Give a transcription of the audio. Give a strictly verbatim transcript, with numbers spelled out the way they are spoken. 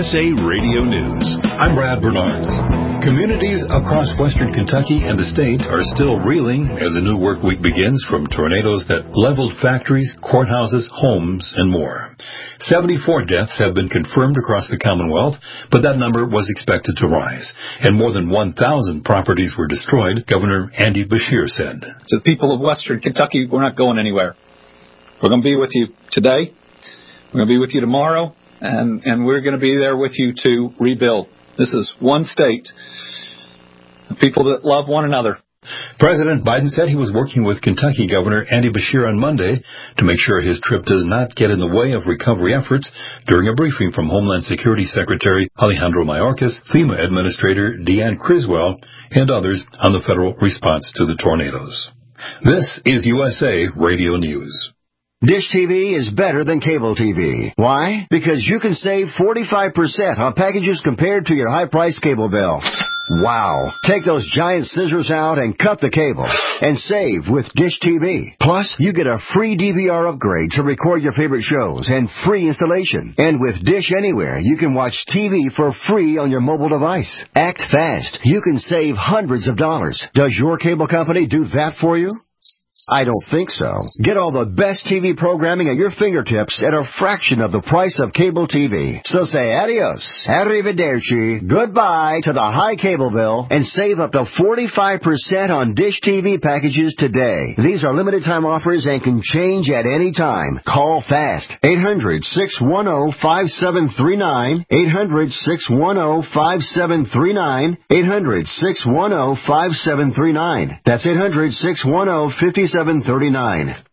S A Radio News. I'm Brad Bernards. Communities across western Kentucky and the state are still reeling as a new work week begins from tornadoes that leveled factories, courthouses, homes, and more. seventy-four deaths have been confirmed across the Commonwealth, but that number was expected to rise. And more than one thousand properties were destroyed, Governor Andy Beshear said. To the people of western Kentucky, we're not going anywhere. We're going to be with you today. We're going to be with you tomorrow. And, and we're going to be there with you to rebuild. This is one state, people that love one another. President Biden said he was working with Kentucky Governor Andy Beshear on Monday to make sure his trip does not get in the way of recovery efforts during a briefing from Homeland Security Secretary Alejandro Mayorkas, FEMA Administrator Deanne Criswell, and others on the federal response to the tornadoes. This is U S A Radio News. Dish T V is better than cable T V. Why? Because you can save forty-five percent on packages compared to your high-priced cable bill. Wow. Take those giant scissors out and cut the cable and save with Dish T V. Plus, you get a free D V R upgrade to record your favorite shows and free installation. And with Dish Anywhere, you can watch T V for free on your mobile device. Act fast. You can save hundreds of dollars. Does your cable company do that for you? I don't think so. Get all the best T V programming at your fingertips at a fraction of the price of cable T V. So say adios, arrivederci, goodbye to the high cable bill and save up to forty-five percent on Dish T V packages today. These are limited time offers and can change at any time. Call fast. eight hundred, six one zero, five seven three nine. eight hundred, six one zero, five seven three nine. eight hundred, six one zero, five seven three nine. That's eight hundred, six one zero, five seven three nine.